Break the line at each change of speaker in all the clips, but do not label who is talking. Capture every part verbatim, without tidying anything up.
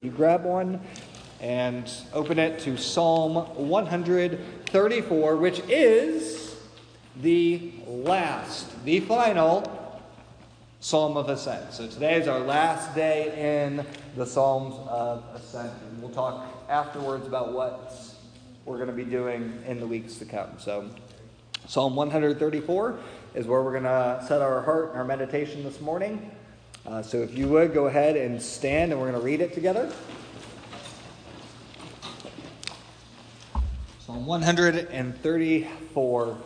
You grab one and open it to Psalm one thirty-four, which is the last, the final Psalm of Ascent. So today is our last day in the Psalms of Ascent. And we'll talk afterwards about what we're going to be doing in the weeks to come. So Psalm one thirty-four is where we're going to set our heart and our meditation this morning. Uh, so if you would, go ahead and stand, and we're going to read it together. Psalm one thirty-four,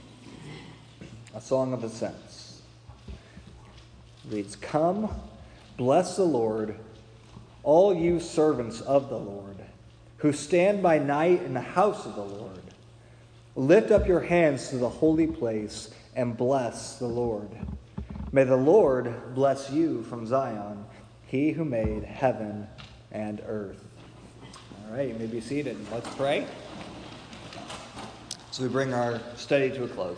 a song of ascents, reads, "Come, bless the Lord, all you servants of the Lord, who stand by night in the house of the Lord. Lift up your hands to the holy place and bless the Lord. May the Lord bless you from Zion, he who made heaven and earth." All right, you may be seated. Let's pray. So we bring our study to a close.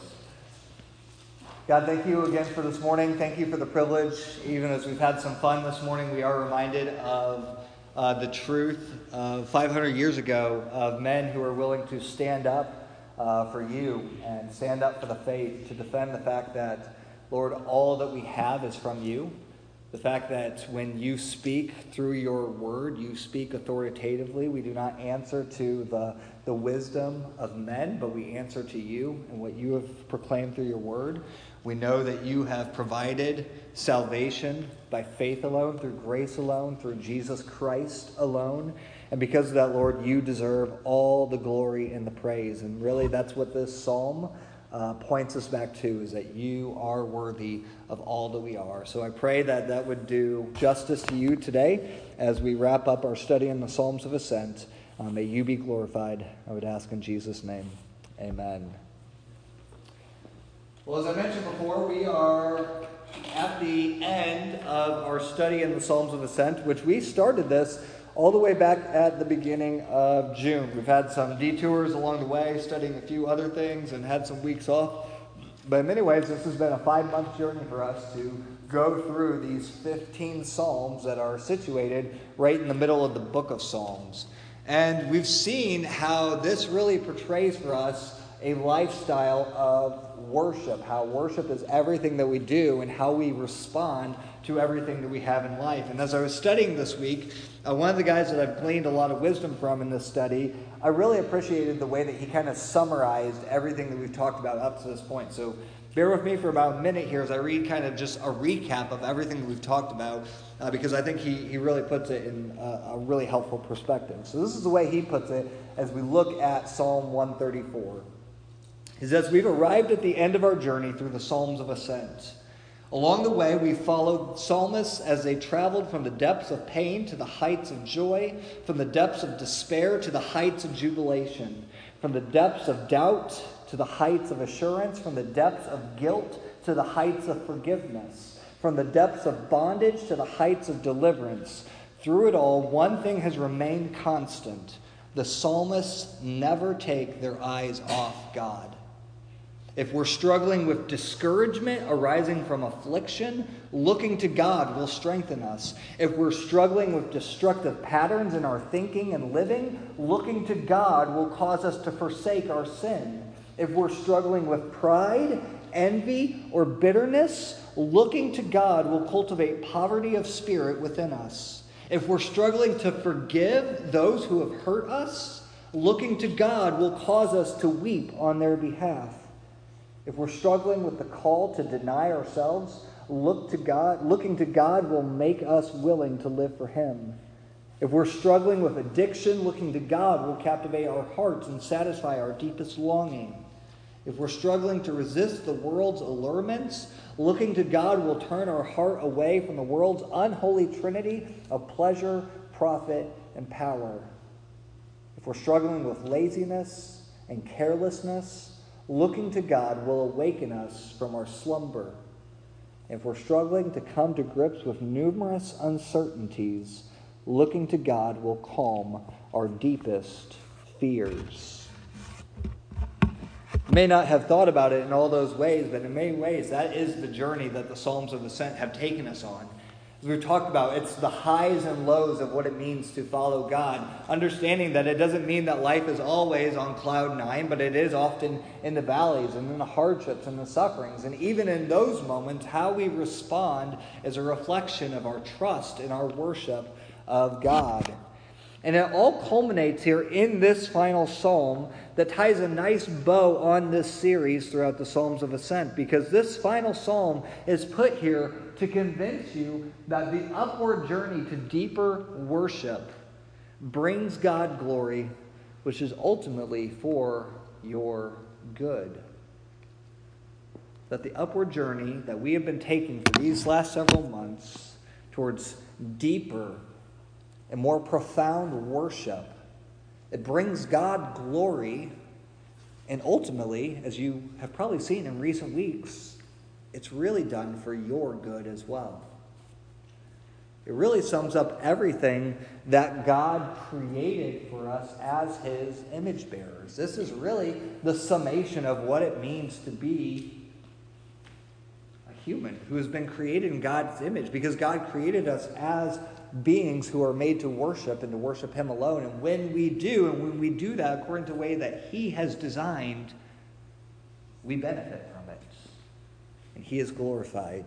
God, thank you again for this morning. Thank you for the privilege. Even as we've had some fun this morning, we are reminded of uh, the truth of five hundred years ago of men who were willing to stand up uh, for you and stand up for the faith, to defend the fact that, Lord, all that we have is from you. The fact that when you speak through your word, you speak authoritatively. We do not answer to the, the wisdom of men, but we answer to you and what you have proclaimed through your word. We know that you have provided salvation by faith alone, through grace alone, through Jesus Christ alone. And because of that, Lord, you deserve all the glory and the praise. And really, that's what this psalm Uh, points us back to, is that you are worthy of all that we are. So I pray that that would do justice to you today as we wrap up our study in the Psalms of Ascent. Uh, may you be glorified, I would ask in Jesus' name. Amen. Well, as I mentioned before, we are at the end of our study in the Psalms of Ascent, which we started this all the way back at the beginning of June. We've had some detours along the way, studying a few other things, and had some weeks off. But in many ways, this has been a five-month journey for us to go through these fifteen Psalms that are situated right in the middle of the book of Psalms. And we've seen how this really portrays for us a lifestyle of worship, how worship is everything that we do and how we respond to everything that we have in life. And as I was studying this week, uh, one of the guys that I've gleaned a lot of wisdom from in this study, I really appreciated the way that he kind of summarized everything that we've talked about up to this point. So bear with me for about a minute here as I read kind of just a recap of everything that we've talked about, uh, because I think he, he really puts it in a, a really helpful perspective. So this is the way he puts it as we look at Psalm one thirty-four. He says, "We've arrived at the end of our journey through the Psalms of Ascent. Along the way, we followed psalmists as they traveled from the depths of pain to the heights of joy, from the depths of despair to the heights of jubilation, from the depths of doubt to the heights of assurance, from the depths of guilt to the heights of forgiveness, from the depths of bondage to the heights of deliverance. Through it all, one thing has remained constant. The psalmists never take their eyes off God. If we're struggling with discouragement arising from affliction, looking to God will strengthen us. If we're struggling with destructive patterns in our thinking and living, looking to God will cause us to forsake our sin. If we're struggling with pride, envy, or bitterness, looking to God will cultivate poverty of spirit within us. If we're struggling to forgive those who have hurt us, looking to God will cause us to weep on their behalf. If we're struggling with the call to deny ourselves, look to God, looking to God will make us willing to live for Him. If we're struggling with addiction, looking to God will captivate our hearts and satisfy our deepest longing. If we're struggling to resist the world's allurements, looking to God will turn our heart away from the world's unholy trinity of pleasure, profit, and power. If we're struggling with laziness and carelessness, looking to God will awaken us from our slumber. If we're struggling to come to grips with numerous uncertainties, looking to God will calm our deepest fears. You may not have thought about it in all those ways, but in many ways, that is the journey that the Psalms of Ascent have taken us on. As we've talked about, it's the highs and lows of what it means to follow God. Understanding that it doesn't mean that life is always on cloud nine, but it is often in the valleys and in the hardships and the sufferings. And even in those moments, how we respond is a reflection of our trust and our worship of God. And it all culminates here in this final psalm that ties a nice bow on this series throughout the Psalms of Ascent, because this final psalm is put here to convince you that the upward journey to deeper worship brings God glory, which is ultimately for your good. That the upward journey that we have been taking for these last several months towards deeper and more profound worship, it brings God glory, and ultimately, as you have probably seen in recent weeks, it's really done for your good as well. It really sums up everything that God created for us as His image bearers. This is really the summation of what it means to be a human who has been created in God's image, because God created us as beings who are made to worship and to worship Him alone. And when we do, and when we do that according to the way that He has designed, we benefit from it. And He is glorified.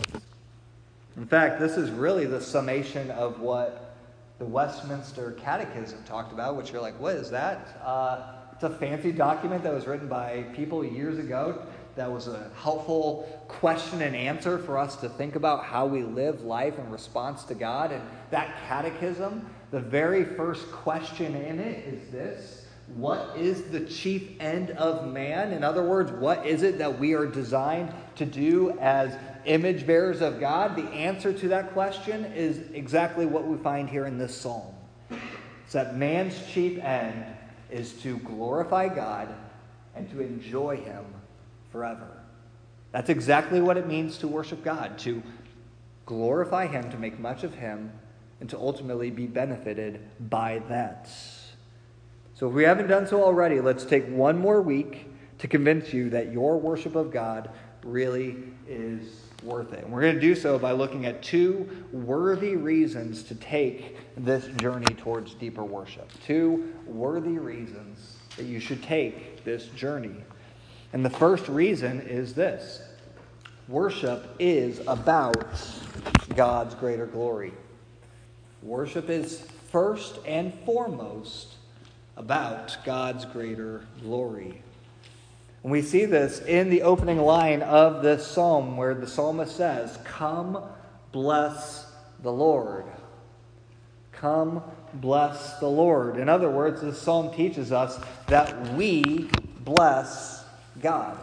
In fact, this is really the summation of what the Westminster Catechism talked about, which you're like, what is that? Uh, it's a fancy document that was written by people years ago. That was a helpful question and answer for us to think about how we live life in response to God. And that catechism, the very first question in it is this: what is the chief end of man? In other words, what is it that we are designed to do as image bearers of God? The answer to that question is exactly what we find here in this psalm. It's that man's chief end is to glorify God and to enjoy Him forever. That's exactly what it means to worship God, to glorify Him, to make much of Him, and to ultimately be benefited by that. So if we haven't done so already, let's take one more week to convince you that your worship of God really is worth it. And we're going to do so by looking at two worthy reasons to take this journey towards deeper worship. Two worthy reasons that you should take this journey. And the first reason is this: worship is about God's greater glory. Worship is first and foremost about God's greater glory. And we see this in the opening line of this psalm, where the psalmist says, "Come, bless the Lord." Come, bless the Lord. In other words, this psalm teaches us that we bless God.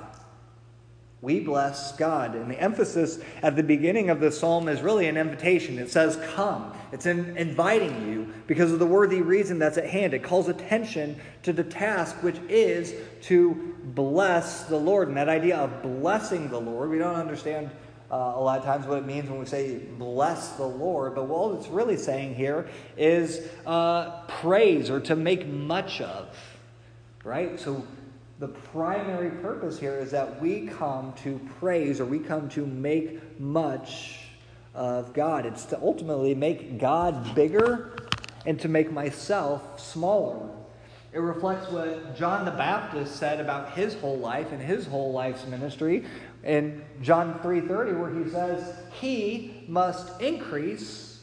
We bless God. And the emphasis at the beginning of this psalm is really an invitation. It says, come. It's in inviting you because of the worthy reason that's at hand. It calls attention to the task, which is to bless the Lord. And that idea of blessing the Lord, we don't understand uh, a lot of times what it means when we say bless the Lord. But all it's really saying here is uh, praise, or to make much of. Right? So the primary purpose here is that we come to praise, or we come to make much of God. It's to ultimately make God bigger and to make myself smaller. It reflects what John the Baptist said about his whole life and his whole life's ministry in John three thirty, where he says, "He must increase,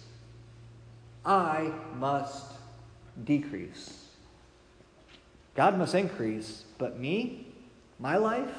I must decrease." God must increase, but me, my life,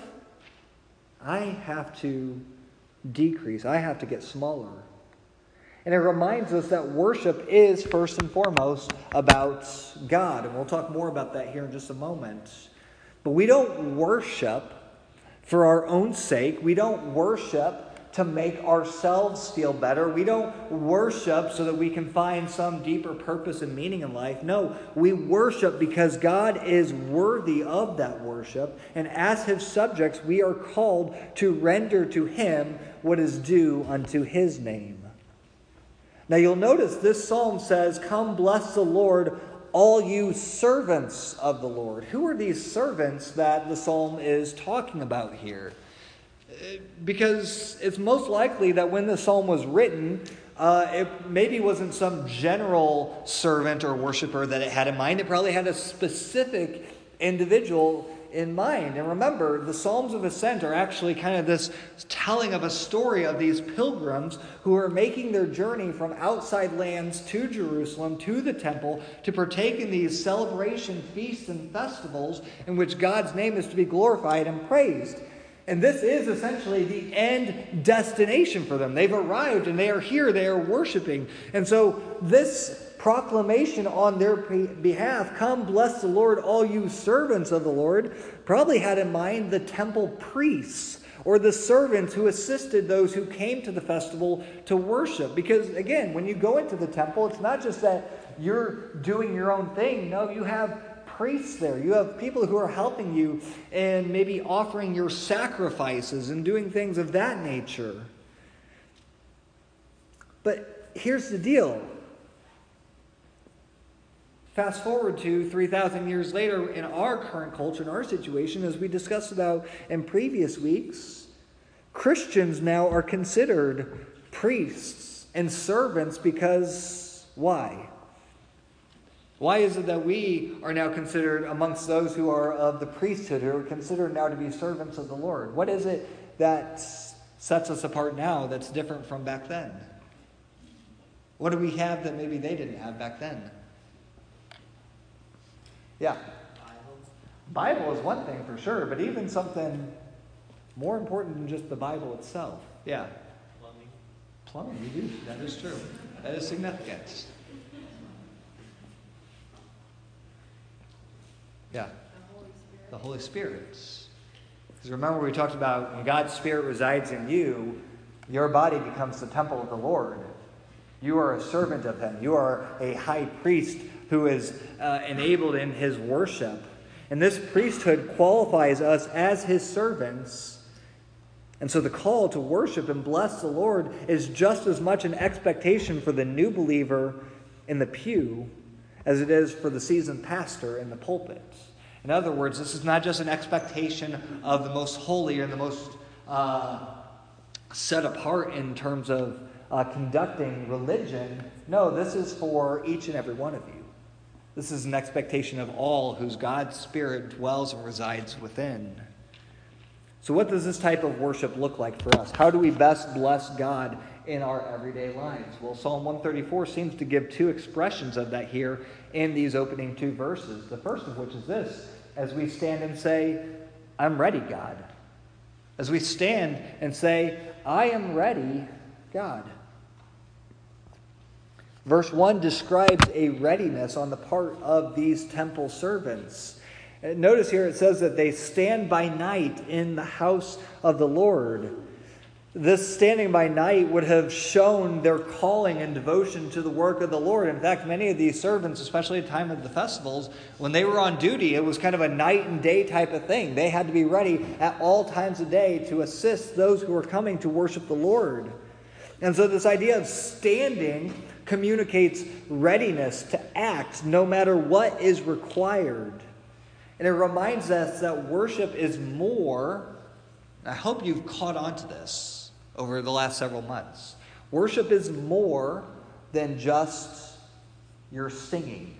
I have to decrease. I have to get smaller. And it reminds us that worship is first and foremost about God. And we'll talk more about that here in just a moment. But we don't worship for our own sake. We don't worship to make ourselves feel better. We don't worship so that we can find some deeper purpose and meaning in life. No, we worship because God is worthy of that worship. And as His subjects, we are called to render to Him what is due unto His name. Now you'll notice this psalm says, "Come bless the Lord, all you servants of the Lord." Who are these servants that the psalm is talking about here? Because it's most likely that when the psalm was written, Uh, it maybe wasn't some general servant or worshiper that it had in mind. It probably had a specific individual in mind. And remember, the Psalms of Ascent are actually kind of this telling of a story of these pilgrims who are making their journey from outside lands to Jerusalem, to the temple, to partake in these celebration feasts and festivals in which God's name is to be glorified and praised. And this is essentially the end destination for them. They've arrived and they are here, they are worshiping. And so this proclamation on their behalf, "Come, bless the Lord, all you servants of the Lord," probably had in mind the temple priests or the servants who assisted those who came to the festival to worship. Because again, when you go into the temple, it's not just that you're doing your own thing. No, you have priests there. You have people who are helping you and maybe offering your sacrifices and doing things of that nature. But here's the deal. Fast forward to three thousand years later in our current culture, in our situation, as we discussed about in previous weeks, Christians now are considered priests and servants because why? Why is it that we are now considered amongst those who are of the priesthood, who are considered now to be servants of the Lord? What is it that sets us apart now that's different from back then? What do we have that maybe they didn't have back then? Yeah. Bible. Bible is one thing for sure, but even something more important than just the Bible itself. Yeah. Plumbing. Plumbing, you do. That is true. That is significant. Yeah. The Holy Spirit. The Holy Spirit. Because remember we talked about when God's Spirit resides in you, your body becomes the temple of the Lord. You are a servant of Him. You are a high priest who is uh, enabled in His worship. And this priesthood qualifies us as His servants. And so the call to worship and bless the Lord is just as much an expectation for the new believer in the pew as it is for the seasoned pastor in the pulpit. In other words, this is not just an expectation of the most holy and the most uh, set apart in terms of uh, conducting religion. No, this is for each and every one of you. This is an expectation of all whose God's Spirit dwells and resides within. So what does this type of worship look like for us? How do we best bless God in our everyday lives? Well, Psalm one thirty-four seems to give two expressions of that here in these opening two verses. The first of which is this: as we stand and say, "I'm ready, God." As we stand and say, "I am ready, God." Verse one describes a readiness on the part of these temple servants. Notice here it says that they stand by night in the house of the Lord. This standing by night would have shown their calling and devotion to the work of the Lord. In fact, many of these servants, especially at the time of the festivals, when they were on duty, it was kind of a night and day type of thing. They had to be ready at all times of day to assist those who were coming to worship the Lord. And so this idea of standing communicates readiness to act no matter what is required. And it reminds us that worship is more, I hope you've caught on to this over the last several months. Worship is more than just your singing.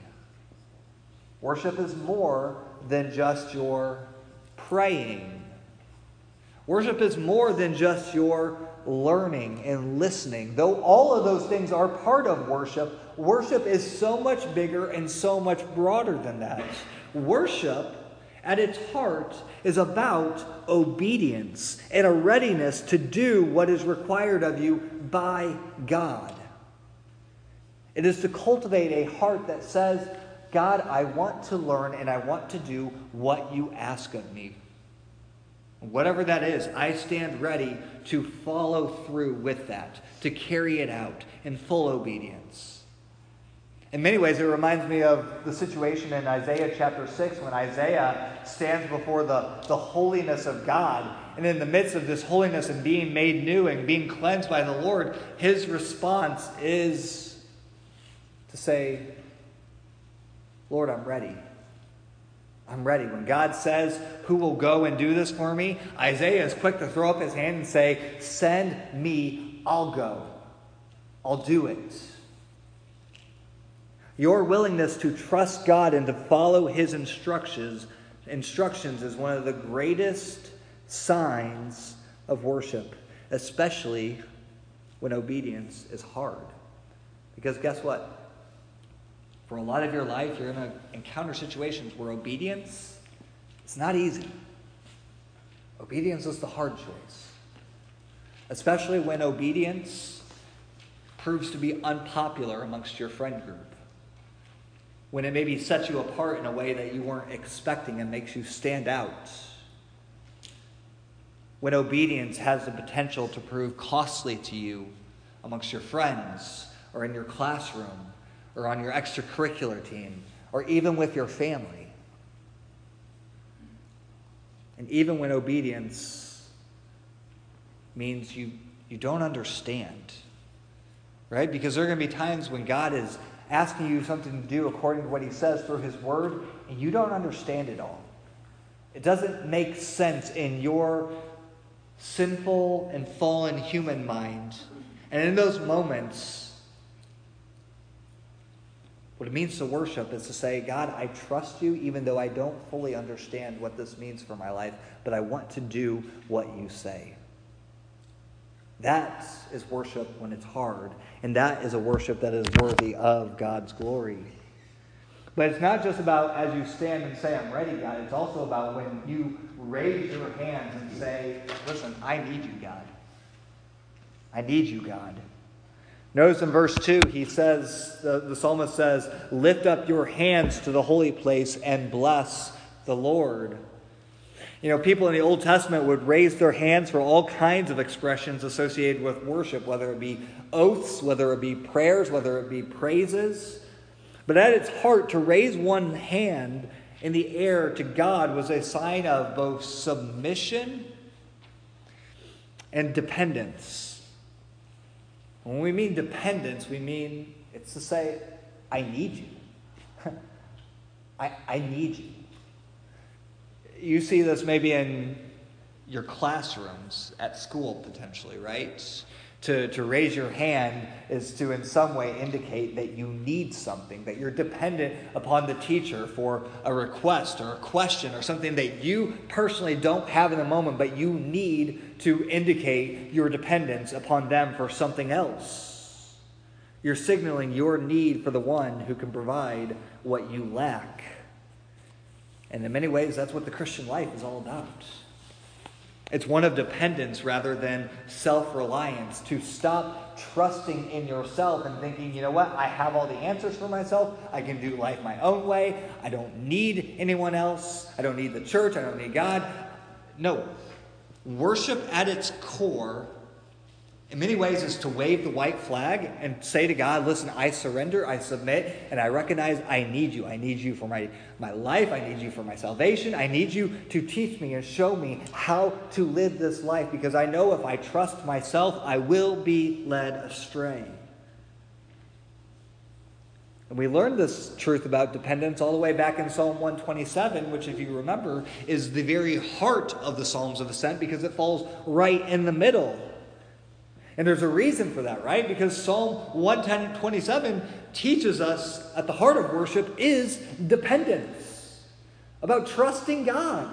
Worship is more than just your praying. Worship is more than just your learning and listening. Though all of those things are part of worship, worship is so much bigger and so much broader than that. Worship, at its heart, is about obedience and a readiness to do what is required of you by God. It is to cultivate a heart that says, "God, I want to learn and I want to do what you ask of me. Whatever that is, I stand ready to follow through with that, to carry it out in full obedience." In many ways, it reminds me of the situation in Isaiah chapter six when Isaiah stands before the, the holiness of God. And in the midst of this holiness and being made new and being cleansed by the Lord, his response is to say, "Lord, I'm ready. I'm ready." When God says, "Who will go and do this for me?" Isaiah is quick to throw up his hand and say, "Send me, I'll go." I'll do it. Your willingness to trust God and to follow his instructions, instructions is one of the greatest signs of worship, especially when obedience is hard. Because guess what? For a lot of your life, you're going to encounter situations where obedience, it's not easy. Obedience is the hard choice. Especially when obedience proves to be unpopular amongst your friend group. When it maybe sets you apart in a way that you weren't expecting and makes you stand out. When obedience has the potential to prove costly to you amongst your friends or in your classroom or on your extracurricular team or even with your family. And even when obedience means you, you don't understand, right? Because there are going to be times when God is asking you something to do according to what he says through his word, and you don't understand it all. It doesn't make sense in your sinful and fallen human mind. And in those moments, what it means to worship is to say, God, I trust you even though I don't fully understand what this means for my life, but I want to do what you say. That is worship when it's hard, and that is a worship that is worthy of God's glory. But it's not just about as you stand and say, I'm ready, God. It's also about when you raise your hands and say, listen, I need you, God. I need you, God. Notice in verse two, he says, the, the psalmist says, lift up your hands to the holy place and bless the Lord. You know, people in the Old Testament would raise their hands for all kinds of expressions associated with worship, whether it be oaths, whether it be prayers, whether it be praises. But at its heart, to raise one hand in the air to God was a sign of both submission and dependence. When we mean dependence, we mean it's to say, I need you. I, I need you. You see this maybe in your classrooms at school potentially, right? To, to raise your hand is to in some way indicate that you need something, that you're dependent upon the teacher for a request or a question or something that you personally don't have in the moment, but you need to indicate your dependence upon them for something else. You're signaling your need for the one who can provide what you lack. And in many ways, that's what the Christian life is all about. It's one of dependence rather than self-reliance. To stop trusting in yourself and thinking, you know what, I have all the answers for myself. I can do life my own way. I don't need anyone else. I don't need the church. I don't need God. No. Worship at its core, in many ways, is to wave the white flag and say to God, listen, I surrender, I submit, and I recognize I need you. I need you for my, my life. I need you for my salvation. I need you to teach me and show me how to live this life, because I know if I trust myself, I will be led astray. And we learned this truth about dependence all the way back in Psalm one twenty-seven, which, if you remember, is the very heart of the Psalms of Ascent, because it falls right in the middle. And there's a reason for that, right? Because Psalm one twenty-seven teaches us at the heart of worship is dependence, about trusting God.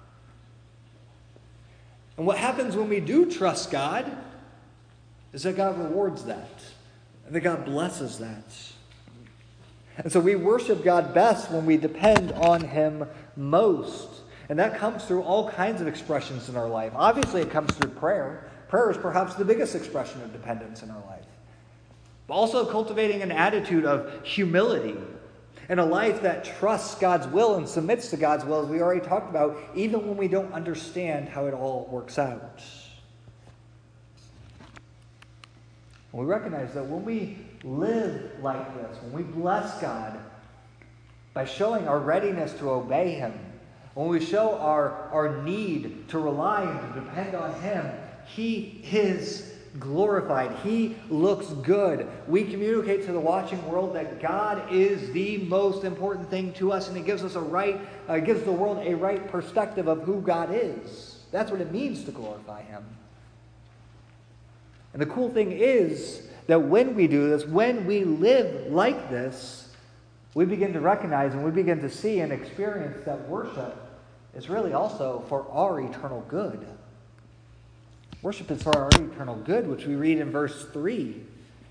And what happens when we do trust God is that God rewards that, and that God blesses that. And so we worship God best when we depend on Him most. And that comes through all kinds of expressions in our life. Obviously, it comes through prayer. Prayer is perhaps the biggest expression of dependence in our life. But also cultivating an attitude of humility and a life that trusts God's will and submits to God's will, as we already talked about, even when we don't understand how it all works out. And we recognize that when we live like this, when we bless God by showing our readiness to obey Him, when we show our, our need to rely and to depend on Him, He is glorified. He looks good. We communicate to the watching world that God is the most important thing to us, and it gives us a right, uh, gives the world a right perspective of who God is. That's what it means to glorify Him. And the cool thing is that when we do this, when we live like this, we begin to recognize and we begin to see and experience that worship is really also for our eternal good. Worship is for our eternal good, which we read in verse three.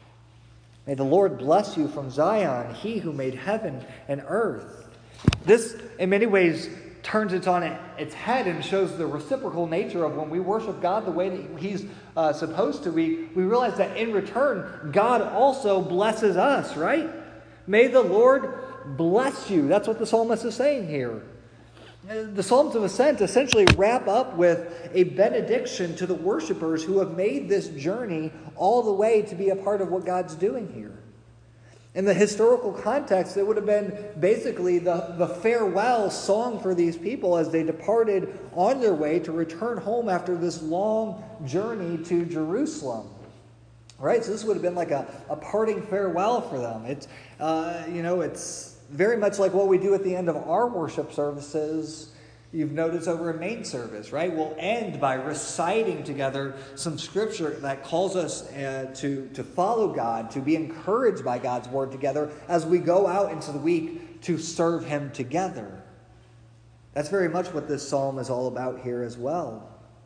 May the Lord bless you from Zion, he who made heaven and earth. This, in many ways, turns it on its head and shows the reciprocal nature of when we worship God the way that He's uh, supposed to. We, we realize that in return, God also blesses us, right? May the Lord bless you. That's what the psalmist is saying here. The Psalms of Ascent essentially wrap up with a benediction to the worshipers who have made this journey all the way to be a part of what God's doing here. In the historical context, it would have been basically the, the farewell song for these people as they departed on their way to return home after this long journey to Jerusalem. Right? So this would have been like a, a parting farewell for them. It's, uh, you know, it's very much like what we do at the end of our worship services. You've noticed over a main service, right? We'll end by reciting together some scripture that calls us uh, to, to follow God, to be encouraged by God's word together as we go out into the week to serve Him together. That's very much what this psalm is all about here as well.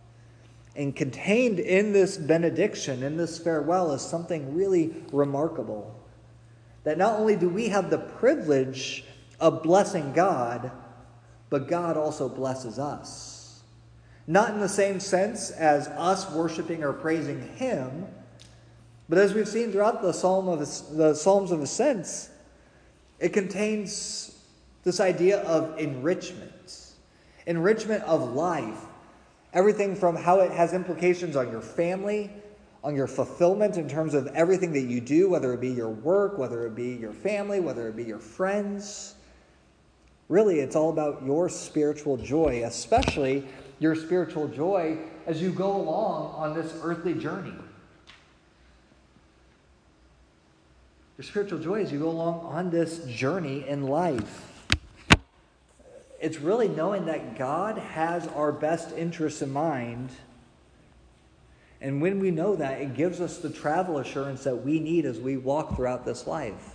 And contained in this benediction, in this farewell, is something really remarkable. That not only do we have the privilege of blessing God, but God also blesses us. Not in the same sense as us worshiping or praising Him, but as we've seen throughout the Psalm of the Psalms of Ascent, it contains this idea of enrichment, enrichment of life. Everything from how it has implications on your family, on your fulfillment in terms of everything that you do, whether it be your work, whether it be your family, whether it be your friends. Really, it's all about your spiritual joy, especially your spiritual joy as you go along on this earthly journey. Your spiritual joy as you go along on this journey in life. It's really knowing that God has our best interests in mind. And when we know that, it gives us the travel assurance that we need as we walk throughout this life.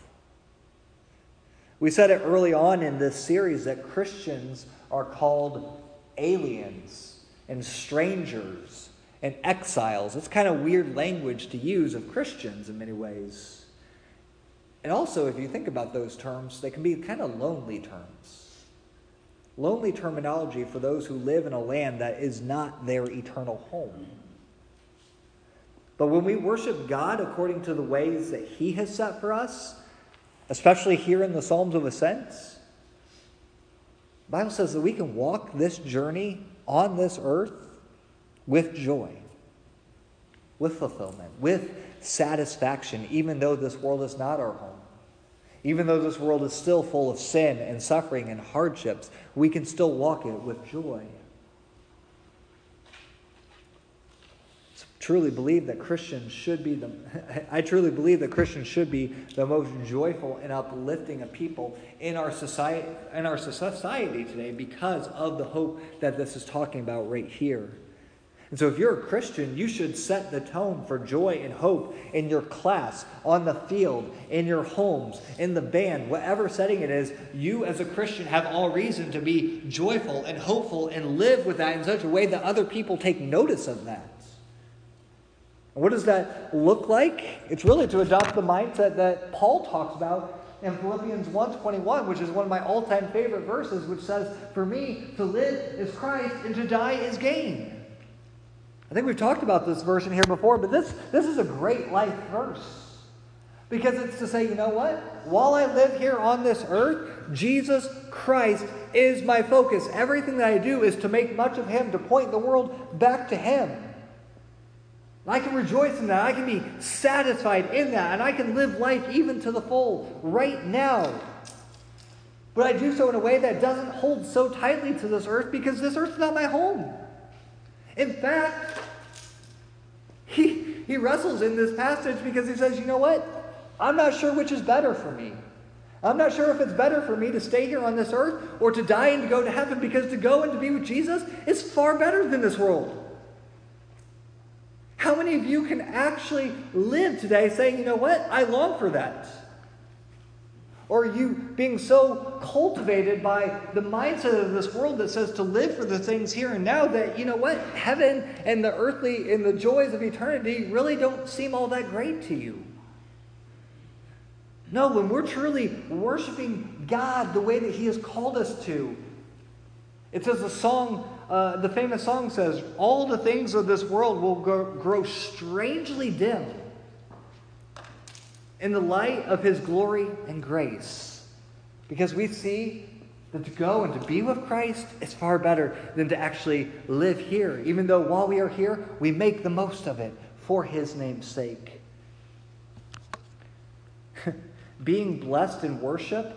We said it early on in this series that Christians are called aliens and strangers and exiles. It's kind of weird language to use of Christians in many ways. And also, if you think about those terms, they can be kind of lonely terms. Lonely terminology for those who live in a land that is not their eternal home. But when we worship God according to the ways that He has set for us, especially here in the Psalms of Ascent, the Bible says that we can walk this journey on this earth with joy, with fulfillment, with satisfaction, even though this world is not our home. Even though this world is still full of sin and suffering and hardships, we can still walk it with joy. Truly believe that Christians should be the I truly believe that Christians should be the most joyful and uplifting of people in our society in our society today because of the hope that this is talking about right here. And so if you're a Christian, you should set the tone for joy and hope in your class, on the field, in your homes, in the band, whatever setting it is. You as a Christian have all reason to be joyful and hopeful and live with that in such a way that other people take notice of that. What does that look like? It's really to adopt the mindset that Paul talks about in Philippians one twenty-one, which is one of my all-time favorite verses, which says, "For me, to live is Christ, and to die is gain." I think we've talked about this verse in here before, but this, this is a great life verse. Because it's to say, you know what? While I live here on this earth, Jesus Christ is my focus. Everything that I do is to make much of Him, to point the world back to Him. I can rejoice in that. I can be satisfied in that. And I can live life even to the full right now. But I do so in a way that doesn't hold so tightly to this earth because this earth is not my home. In fact, he, he wrestles in this passage because he says, you know what? I'm not sure which is better for me. I'm not sure if it's better for me to stay here on this earth or to die and to go to heaven, because to go and to be with Jesus is far better than this world. How many of you can actually live today saying, you know what, I long for that? Or are you being so cultivated by the mindset of this world that says to live for the things here and now that, you know what, heaven and the earthly and the joys of eternity really don't seem all that great to you? No, when we're truly worshiping God the way that He has called us to, it says the song, uh, the famous song says, all the things of this world will go, grow strangely dim in the light of His glory and grace. Because we see that to go and to be with Christ is far better than to actually live here. Even though while we are here, we make the most of it for His name's sake. Being blessed in worship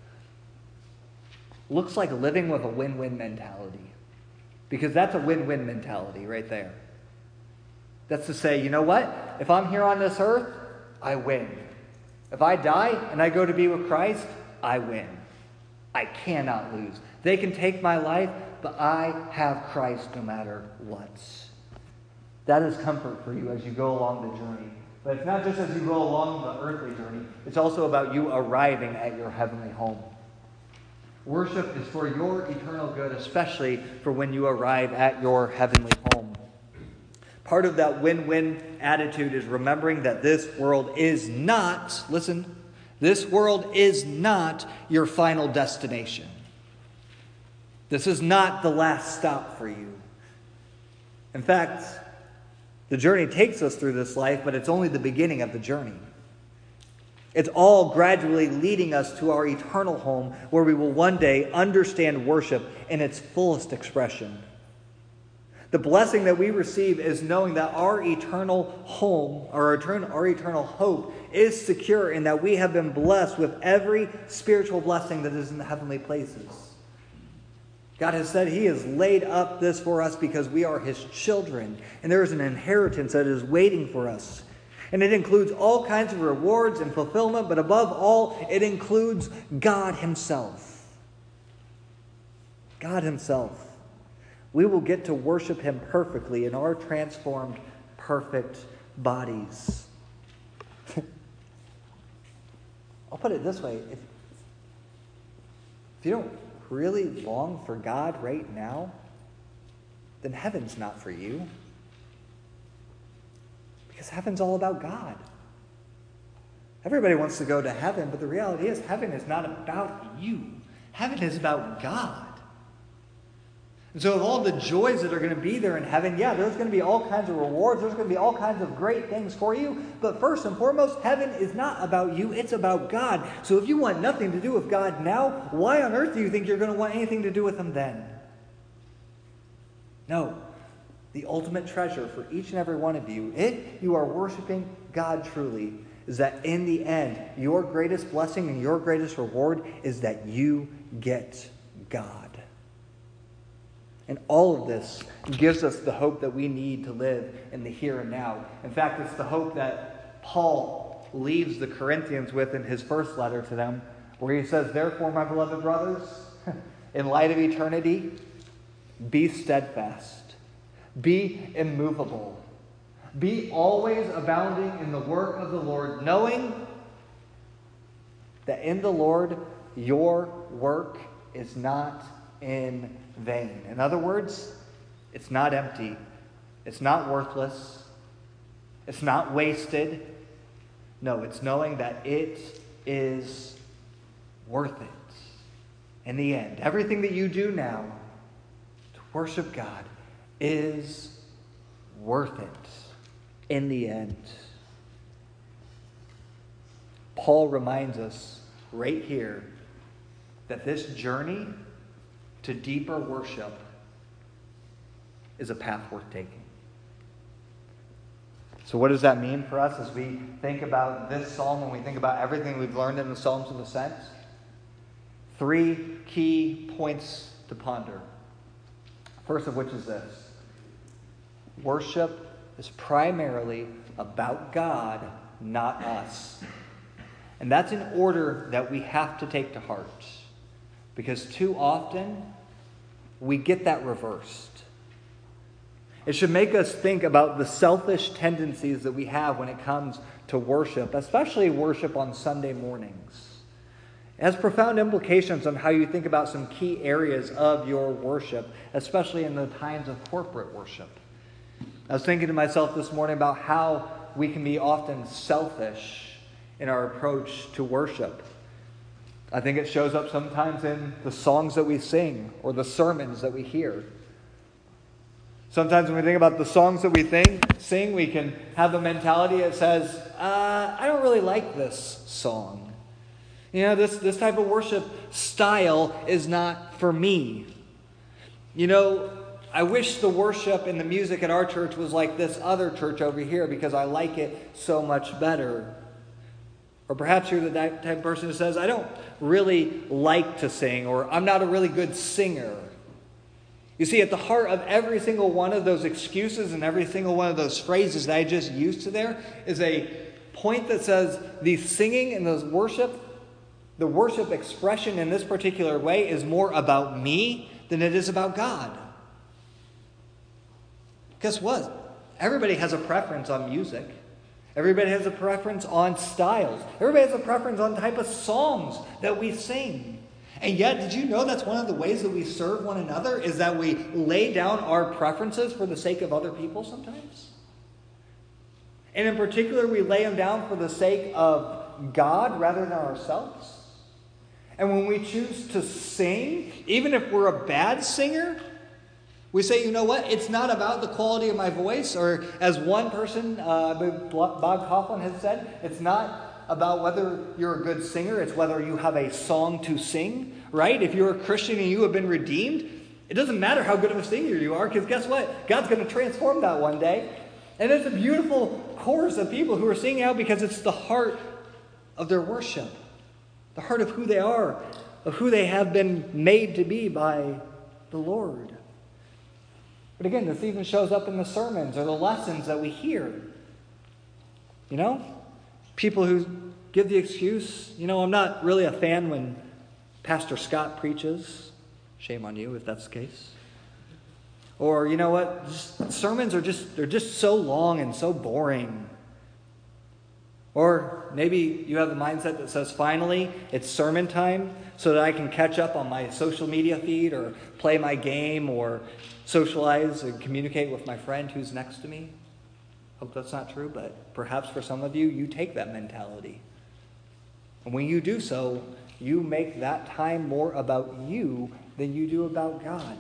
looks like living with a win-win mentality. Because that's a win-win mentality right there. That's to say, you know what? If I'm here on this earth, I win. If I die and I go to be with Christ, I win. I cannot lose. They can take my life, but I have Christ no matter what. That is comfort for you as you go along the journey. But it's not just as you go along the earthly journey. It's also about you arriving at your heavenly home. Worship is for your eternal good, especially for when you arrive at your heavenly home. Part of that win-win attitude is remembering that this world is not, listen, this world is not your final destination. This is not the last stop for you. In fact, the journey takes us through this life, but it's only the beginning of the journey. It's all gradually leading us to our eternal home where we will one day understand worship in its fullest expression. The blessing that we receive is knowing that our eternal home, our eternal, our eternal hope is secure in that we have been blessed with every spiritual blessing that is in the heavenly places. God has said He has laid up this for us because we are His children, and there is an inheritance that is waiting for us. And it includes all kinds of rewards and fulfillment, but above all, it includes God Himself. God Himself. We will get to worship Him perfectly in our transformed, perfect bodies. I'll put it this way. If, if you don't really long for God right now, then heaven's not for you. Because heaven's all about God. Everybody wants to go to heaven, but the reality is heaven is not about you. Heaven is about God. And so of all the joys that are going to be there in heaven, yeah, there's going to be all kinds of rewards. There's going to be all kinds of great things for you. But first and foremost, heaven is not about you. It's about God. So if you want nothing to do with God now, why on earth do you think you're going to want anything to do with Him then? No. The ultimate treasure for each and every one of you, if you are worshiping God truly, is that in the end, your greatest blessing and your greatest reward is that you get God. And all of this gives us the hope that we need to live in the here and now. In fact, it's the hope that Paul leaves the Corinthians with in his first letter to them, where he says, "Therefore, my beloved brothers, in light of eternity, be steadfast, be immovable, be always abounding in the work of the Lord, knowing that in the Lord your work is not in vain." In other words, it's not empty. It's not worthless. It's not wasted. No, it's knowing that it is worth it. In the end, everything that you do now to worship God is worth it in the end. Paul reminds us right here that this journey to deeper worship is a path worth taking. So what does that mean for us as we think about this psalm and we think about everything we've learned in the Psalms of Ascent? Three key points to ponder. First of which is this: worship is primarily about God, not us. And that's an order that we have to take to heart. Because too often, we get that reversed. It should make us think about the selfish tendencies that we have when it comes to worship, especially worship on Sunday mornings. It has profound implications on how you think about some key areas of your worship, especially in the times of corporate worship. I was thinking to myself this morning about how we can be often selfish in our approach to worship. I think it shows up sometimes in the songs that we sing or the sermons that we hear. Sometimes when we think about the songs that we think, sing, we can have a mentality that says, uh, I don't really like this song. You know, this, this type of worship style is not for me. You know, I wish the worship and the music at our church was like this other church over here because I like it so much better. Or perhaps you're the type of person who says, I don't really like to sing, or I'm not a really good singer. You see, at the heart of every single one of those excuses and every single one of those phrases that I just used to there is a point that says the singing and the worship, the worship expression in this particular way is more about me than it is about God. Guess what? Everybody has a preference on music. Everybody has a preference on styles. Everybody has a preference on type of songs that we sing. And yet, did you know that's one of the ways that we serve one another is that we lay down our preferences for the sake of other people sometimes? And in particular, we lay them down for the sake of God rather than ourselves. And when we choose to sing, even if we're a bad singer, we say, you know what, it's not about the quality of my voice, or as one person, uh, Bob Kauflin has said, it's not about whether you're a good singer, it's whether you have a song to sing, right? If you're a Christian and you have been redeemed, it doesn't matter how good of a singer you are, because guess what? God's going to transform that one day. And it's a beautiful chorus of people who are singing out because it's the heart of their worship, the heart of who they are, of who they have been made to be by the Lord. But again, this even shows up in the sermons or the lessons that we hear. You know? People who give the excuse, you know, I'm not really a fan when Pastor Scott preaches. Shame on you if that's the case. Or, you know what, just, sermons are just, they're just so long and so boring. Or maybe you have the mindset that says, finally, it's sermon time so that I can catch up on my social media feed or play my game or socialize and communicate with my friend who's next to me. Hope that's not true, but perhaps for some of you, you take that mentality. And when you do so, you make that time more about you than you do about God.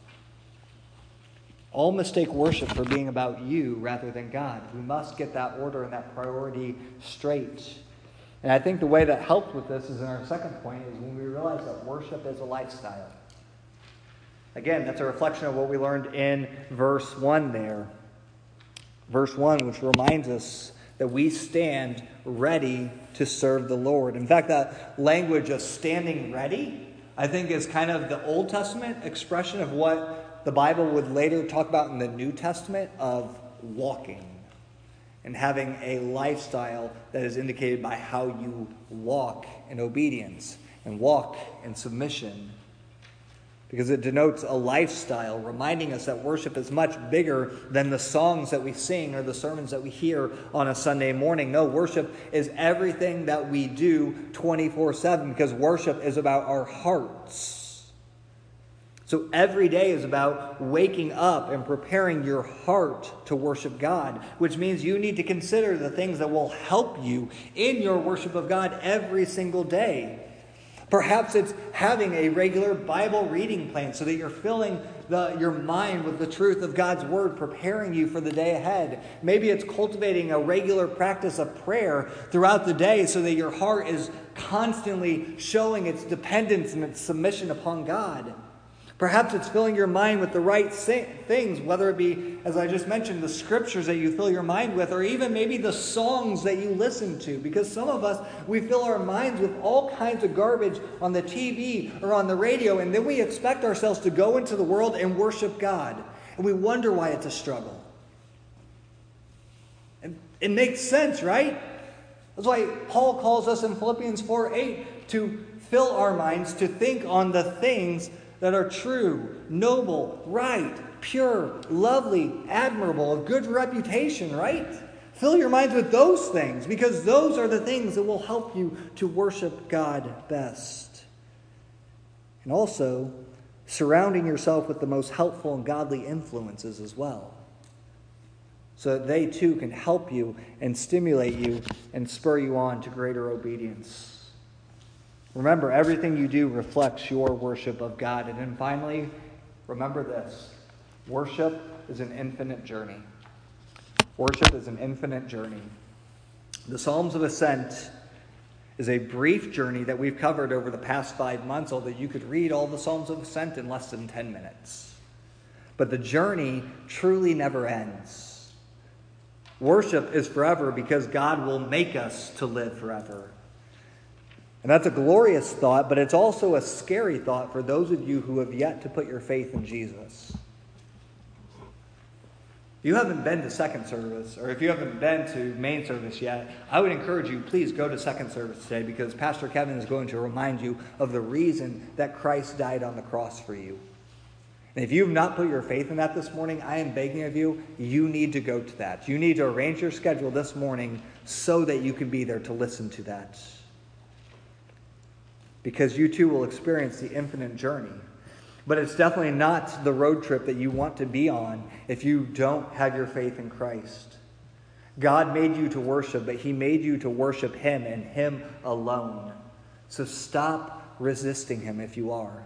All mistake worship for being about you rather than God. We must get that order and that priority straight. And I think the way that helps with this is in our second point, is when we realize that worship is a lifestyle. Again, that's a reflection of what we learned in verse one there. Verse one, which reminds us that we stand ready to serve the Lord. In fact, that language of standing ready, I think, is kind of the Old Testament expression of what the Bible would later talk about in the New Testament of walking and having a lifestyle that is indicated by how you walk in obedience and walk in submission. Because it denotes a lifestyle, reminding us that worship is much bigger than the songs that we sing or the sermons that we hear on a Sunday morning. No, worship is everything that we do twenty-four seven, because worship is about our hearts. So every day is about waking up and preparing your heart to worship God, which means you need to consider the things that will help you in your worship of God every single day. Perhaps it's having a regular Bible reading plan so that you're filling the, your mind with the truth of God's Word, preparing you for the day ahead. Maybe it's cultivating a regular practice of prayer throughout the day so that your heart is constantly showing its dependence and its submission upon God. Perhaps it's filling your mind with the right things, whether it be, as I just mentioned, the scriptures that you fill your mind with, or even maybe the songs that you listen to. Because some of us, we fill our minds with all kinds of garbage on the T V or on the radio, and then we expect ourselves to go into the world and worship God. And we wonder why it's a struggle. And it makes sense, right? That's why Paul calls us in Philippians four eight to fill our minds to think on the things that are true, noble, right, pure, lovely, admirable, of good reputation, right? Fill your minds with those things, because those are the things that will help you to worship God best. And also, surrounding yourself with the most helpful and godly influences as well, so that they too can help you and stimulate you and spur you on to greater obedience. Remember, everything you do reflects your worship of God. And then finally, remember this: worship is an infinite journey. Worship is an infinite journey. The Psalms of Ascent is a brief journey that we've covered over the past five months, although you could read all the Psalms of Ascent in less than ten minutes. But the journey truly never ends. Worship is forever because God will make us to live forever. And that's a glorious thought, but it's also a scary thought for those of you who have yet to put your faith in Jesus. If you haven't been to second service, or if you haven't been to main service yet, I would encourage you, please go to second service today, because Pastor Kevin is going to remind you of the reason that Christ died on the cross for you. And if you have not put your faith in that this morning, I am begging of you, you need to go to that. You need to arrange your schedule this morning so that you can be there to listen to that. Because you too will experience the infinite journey. But it's definitely not the road trip that you want to be on if you don't have your faith in Christ. God made you to worship, but He made you to worship Him and Him alone. So stop resisting Him if you are.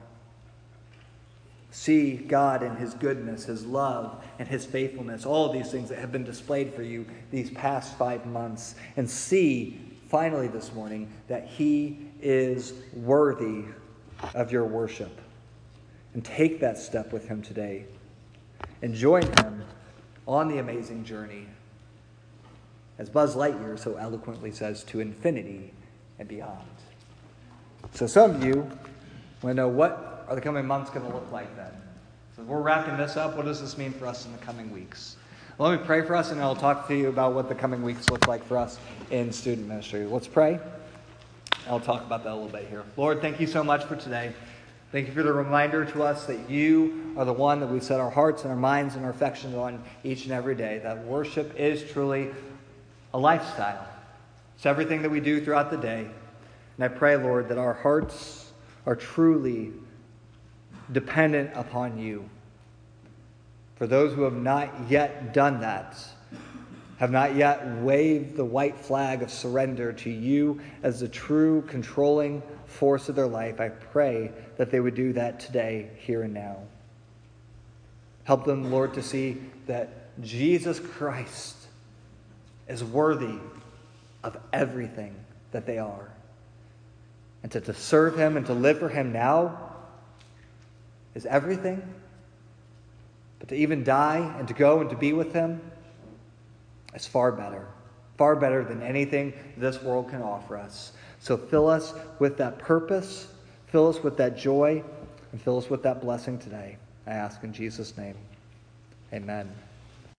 See God in His goodness, His love, and His faithfulness, all of these things that have been displayed for you these past five months. And see, finally this morning, that He is worthy of your worship. And take that step with Him today. And join Him on the amazing journey, as Buzz Lightyear so eloquently says, to infinity and beyond. So some of you want to know, what are the coming months going to look like then? So we're wrapping this up. What does this mean for us in the coming weeks? Well, let me pray for us, and I'll talk to you about what the coming weeks look like for us in student ministry. Let's pray. I'll talk about that a little bit here. Lord, thank you so much for today. Thank you for the reminder to us that you are the one that we set our hearts and our minds and our affections on each and every day. That worship is truly a lifestyle. It's everything that we do throughout the day. And I pray, Lord, that our hearts are truly dependent upon you. For those who have not yet done that, have not yet waved the white flag of surrender to you as the true controlling force of their life, I pray that they would do that today, here and now. Help them, Lord, to see that Jesus Christ is worthy of everything that they are. And to, to serve Him and to live for Him now is everything. But to even die and to go and to be with Him is far better. Far better than anything this world can offer us. So fill us with that purpose, fill us with that joy, and fill us with that blessing today. I ask in Jesus' name. Amen.